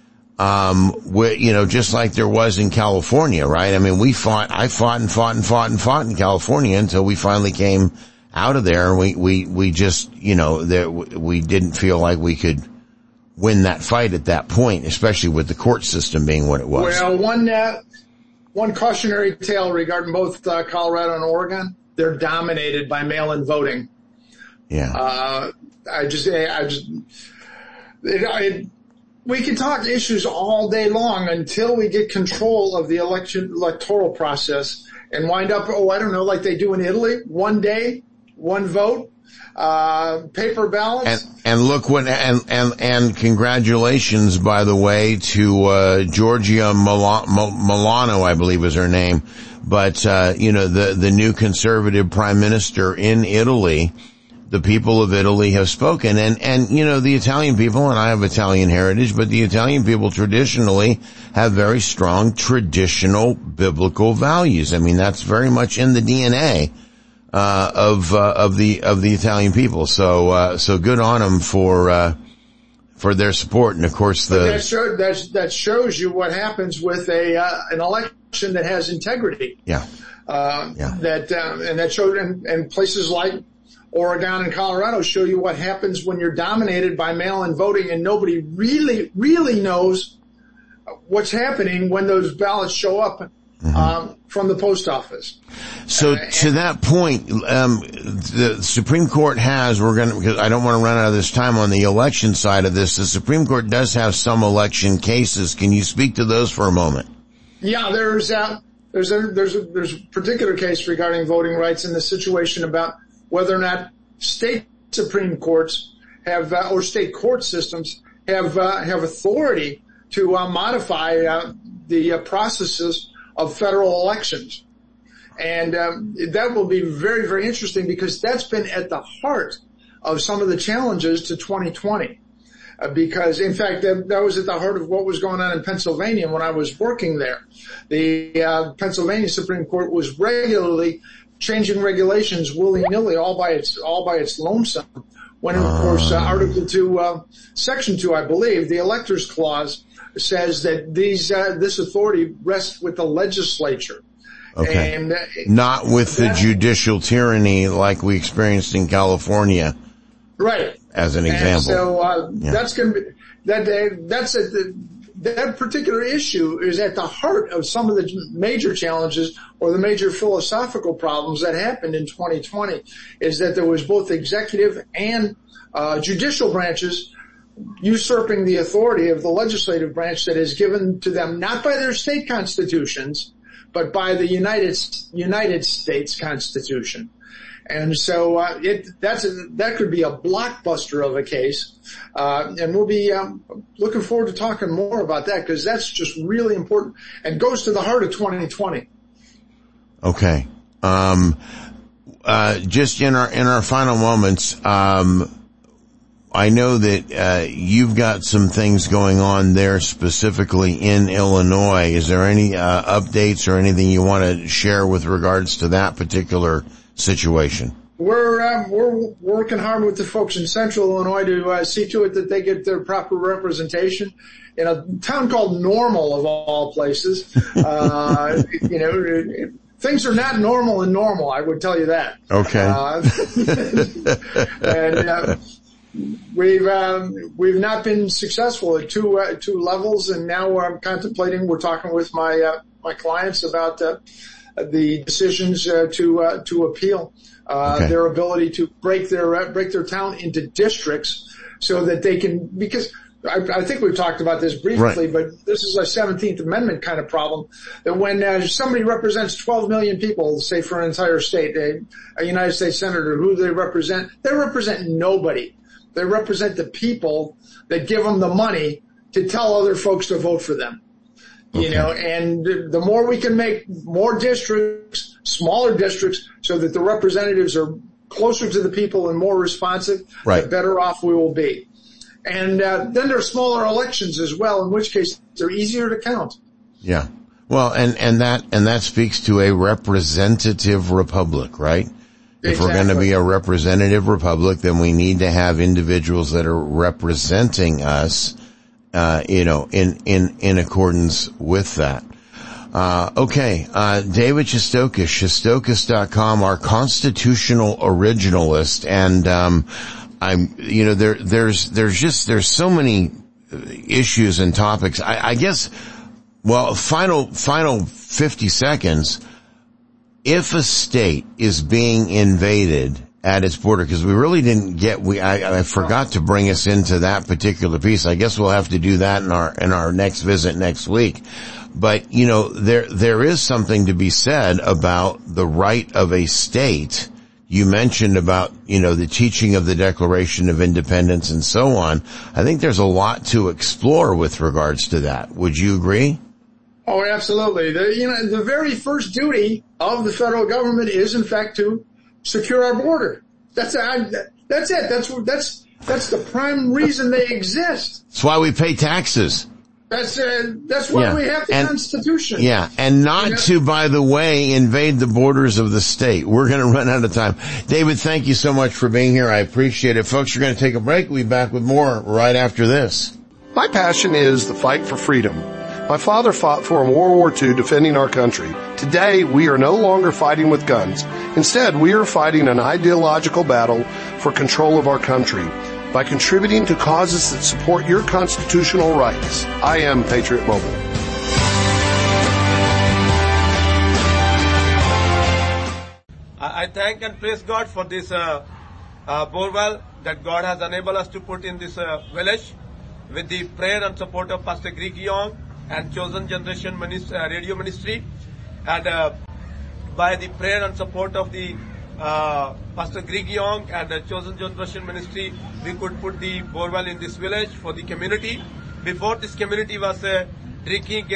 Just like there was in California, right? I mean, I fought in California until we finally came out of there, and we just, we didn't feel like we could win that fight at that point, especially with the court system being what it was. Well, one cautionary tale regarding both Colorado and Oregon, they're dominated by mail-in voting. Yeah. We can talk issues all day long until we get control of the electoral process and wind up, like they do in Italy, one day, one vote, paper ballots. And look and congratulations, by the way, to Giorgia Milano, I believe is her name. But, the new conservative prime minister in Italy. The people of Italy have spoken, and the Italian people, and I have Italian heritage, but the Italian people traditionally have very strong traditional biblical values. I mean, that's very much in the DNA of the Italian people. So good on them for their support. And of course that shows you what happens with an election that has integrity. Yeah. That showed in places like Oregon and Colorado show you what happens when you're dominated by mail-in voting and nobody really, really knows what's happening when those ballots show up from the post office. So to that point, the Supreme Court has, because I don't want to run out of this time on the election side of this, the Supreme Court does have some election cases. Can you speak to those for a moment? Yeah, there's a particular case regarding voting rights and the situation about whether or not state Supreme Courts have, or state court systems have authority to modify the processes of federal elections. And that will be very, very interesting because that's been at the heart of some of the challenges to 2020. Because, in fact, that was at the heart of what was going on in Pennsylvania when I was working there. The Pennsylvania Supreme Court was regularly changing regulations willy-nilly, all by its lonesome. When, of course, Article 2, Section 2, I believe, the Electors Clause says that this authority rests with the legislature. Okay. And not with the judicial tyranny like we experienced in California. Right. As an example. And so, that's going to be, that particular issue is at the heart of some of the major challenges or the major philosophical problems that happened in 2020, is that there was both executive and judicial branches usurping the authority of the legislative branch that is given to them not by their state constitutions, but by the United States Constitution. And so that could be a blockbuster of a case, and we'll be looking forward to talking more about that because that's just really important and goes to the heart of 2020. Okay. Just in our final moments, I know that you've got some things going on there specifically in Illinois. Is there any updates or anything you want to share with regards to that particular situation? We're working hard with the folks in Central Illinois to see to it that they get their proper representation in a town called Normal, of all places. Things are not normal in Normal, I would tell you that. Okay. We've not been successful at two levels, and now I'm contemplating. We're talking with my clients about the decisions to appeal their ability to break their town into districts so that they can, because I think we've talked about this briefly, but this is a 17th Amendment kind of problem, that when somebody represents 12 million people, say for an entire state, a United States senator, who they represent nobody. They represent the people that give them the money to tell other folks to vote for them. You know, and the more we can make more districts, smaller districts, so that the representatives are closer to the people and more responsive, the better off we will be. And then there are smaller elections as well, in which case they're easier to count. Yeah. Well, and that speaks to a representative republic, right? If we're going to be a representative republic, then we need to have individuals that are representing us, in accordance with that. David Shestokas, Shestokas.com, our constitutional originalist, and there's so many issues and topics. I guess, final 50 seconds. If a state is being invaded at its border, because we really didn't I forgot to bring us into that particular piece. I guess we'll have to do that in our next visit next week. But, there is something to be said about the right of a state. You mentioned about, the teaching of the Declaration of Independence and so on. I think there's a lot to explore with regards to that. Would you agree? Oh, absolutely. The very first duty of the federal government is, in fact, to secure our border. That's it. That's the prime reason they exist. That's why we pay taxes. That's why we have the Constitution. Yeah, and not to, by the way, invade the borders of the state. We're going to run out of time. David, thank you so much for being here. I appreciate it. Folks, we're going to take a break. We'll be back with more right after this. My passion is the fight for freedom. My father fought for in World War II defending our country. Today, we are no longer fighting with guns. Instead, we are fighting an ideological battle for control of our country by contributing to causes that support your constitutional rights. I am Patriot Mobile. I thank and praise God for this borewell that God has enabled us to put in this village with the prayer and support of Pastor Greg Young and Chosen Generation Radio Ministry, and by the prayer and support of the Pastor Greg Young and the Chosen Generation Ministry, we could put the borewell in this village for the community. Before, this community was drinking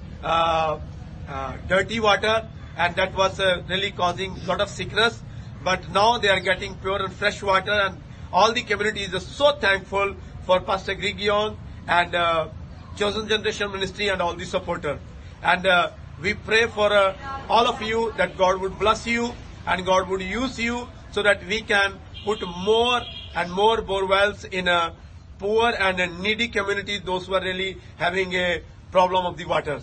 dirty water, and that was really causing a lot of sickness. But now they are getting pure and fresh water, and all the community is so thankful for Pastor Greg Young and Chosen Generation Ministry and all the supporters. And we pray for all of you that God would bless you and God would use you so that we can put more and more borewells in poor and needy communities, those who are really having a problem of the waters.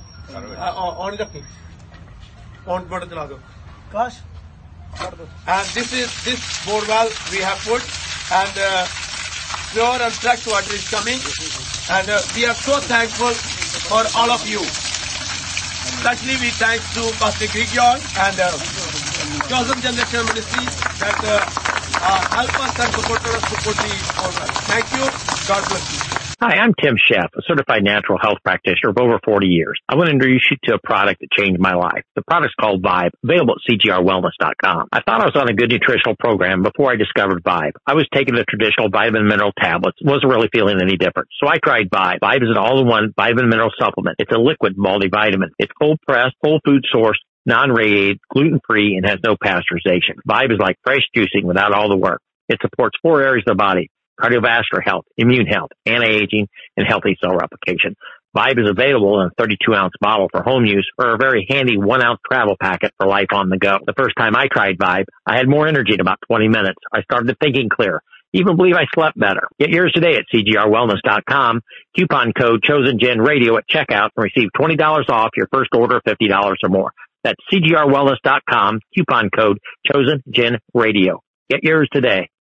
And this borewell we have put, and pure and fresh water is coming, and we are so thankful for all of you. Especially we thank to Pastor Greg Young and Chosen Generation Ministry that help us and support us to put the borewell. Thank you. God bless you. Hi, I'm Tim Sheff, a certified natural health practitioner of over 40 years. I want to introduce you to a product that changed my life. The product's called Vibe, available at CGRWellness.com. I thought I was on a good nutritional program before I discovered Vibe. I was taking the traditional vitamin mineral tablets, wasn't really feeling any different. So I tried Vibe. Vibe is an all-in-one vitamin mineral supplement. It's a liquid multivitamin. It's cold-pressed, whole food sourced, non-radiated, gluten-free, and has no pasteurization. Vibe is like fresh juicing without all the work. It supports 4 areas of the body: cardiovascular health, immune health, anti-aging, and healthy cell replication. Vibe is available in a 32-ounce bottle for home use or a very handy 1-ounce travel packet for life on the go. The first time I tried Vibe, I had more energy in about 20 minutes. I started thinking clear. Even believe I slept better. Get yours today at CGRWellness.com. Coupon code ChosenGenRadio at checkout and receive $20 off your first order of $50 or more. That's CGRWellness.com. Coupon code ChosenGenRadio. Get yours today.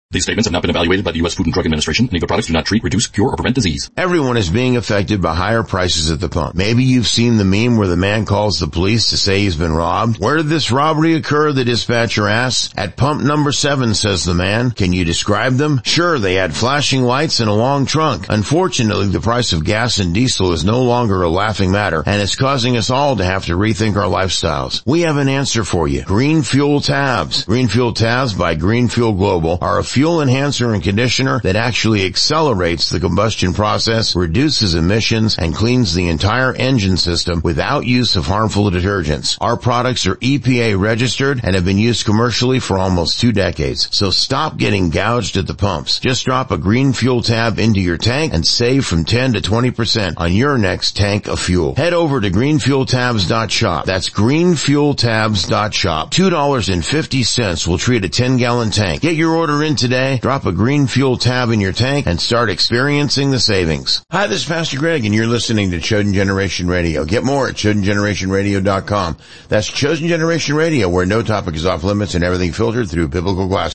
These statements have not been evaluated by the U.S. Food and Drug Administration. Any of the products do not treat, reduce, cure, or prevent disease. Everyone is being affected by higher prices at the pump. Maybe you've seen the meme where the man calls the police to say he's been robbed. Where did this robbery occur? The dispatcher asks. At pump number 7, says the man. Can you describe them? Sure, they had flashing lights and a long trunk. Unfortunately, the price of gas and diesel is no longer a laughing matter, and it's causing us all to have to rethink our lifestyles. We have an answer for you. Green Fuel Tabs. Green Fuel Tabs by Green Fuel Global are a fuel enhancer and conditioner that actually accelerates the combustion process, reduces emissions, and cleans the entire engine system without use of harmful detergents. Our products are EPA registered and have been used commercially for almost 2 decades. So stop getting gouged at the pumps. Just drop a Green Fuel Tab into your tank and save from 10 to 20% on your next tank of fuel. Head over to greenfueltabs.shop. That's greenfueltabs.shop. $2.50 will treat a 10-gallon tank. Get your order in today. Drop a Green Fuel Tab in your tank and start experiencing the savings. Hi, this is Pastor Greg, and you're listening to Chosen Generation Radio. Get more at chosengenerationradio.com. That's Chosen Generation Radio, where no topic is off limits and everything filtered through biblical glass.